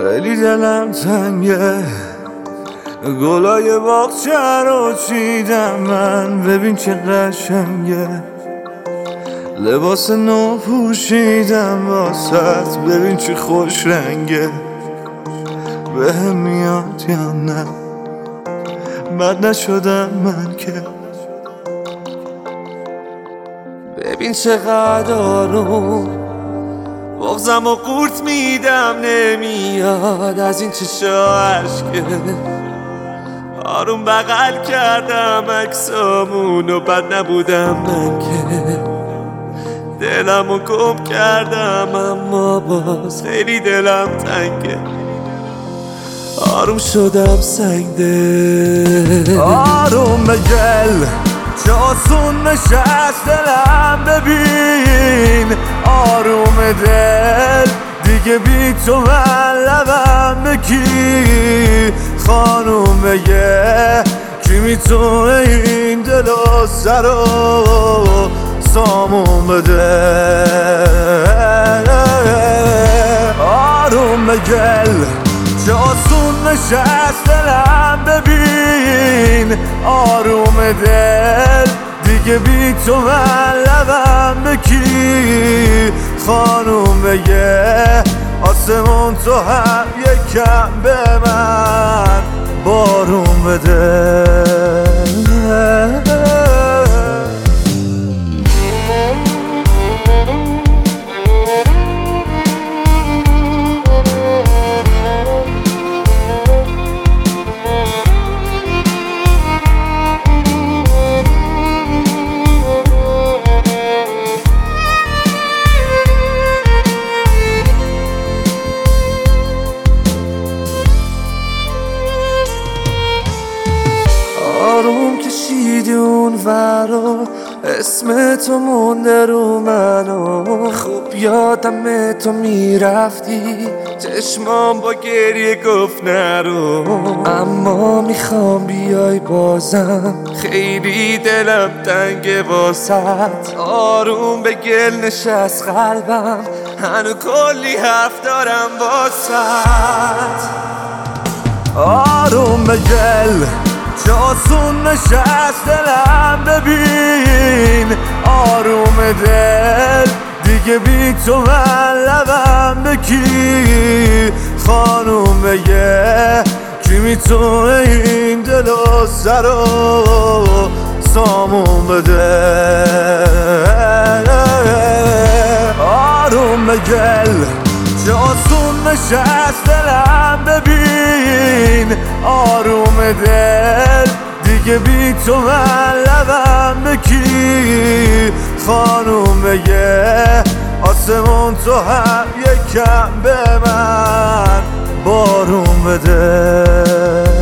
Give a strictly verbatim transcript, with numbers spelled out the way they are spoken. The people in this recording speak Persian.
خیلی دلم تنگه، گلای باغچه رو چیدم من، ببین چه قشنگه. لباس نو پوشیدم واسط، ببین چه خوش رنگه. بهم میاد یا نه، بد نشدم من که. ببین چقدر آروم بغزم و قورت میدم، نمیاد از این چشا عشقه. آروم بغل کردم عکسامون و بد نبودم من که. دلمو گم کردم اما باز خیلی دلم تنگه. آروم شدم سنگده. آروم بگل چه آسون نشست دلم، ببین آروم دل دیگه بی تو من لبم بکی. خانوم بگه کی میتونه این دل و سر و سامون بده. آروم بگل چه آسون نشست دلم، ببین آروم دل دیگه بی تو من لبم بکی. خانوم بگه آسمون تو هم یکم به من بارون بده. آروم کشیدی اون ورا، اسم تو مونده رو منو. خوب یادم تو میرفتی، چشمام با گریه گفت نرو. اما میخوام بیای بازم، خیلی دلم تنگه واسط. آروم به گل نشست قلبم، هنو کلی حرف دارم واسط. آروم به گل چه آسون نشست دلم، ببین آروم دل دیگه بی تو من لبم بکی. خانوم بگه کی میتونه این دل و سر و سامون بده. آروم بگل چه آسون نشست دلم، ببین آروم دل دیگه بی تو من لبم بکی. خانوم بگه آسمون تو هم یکم به من بارون بده.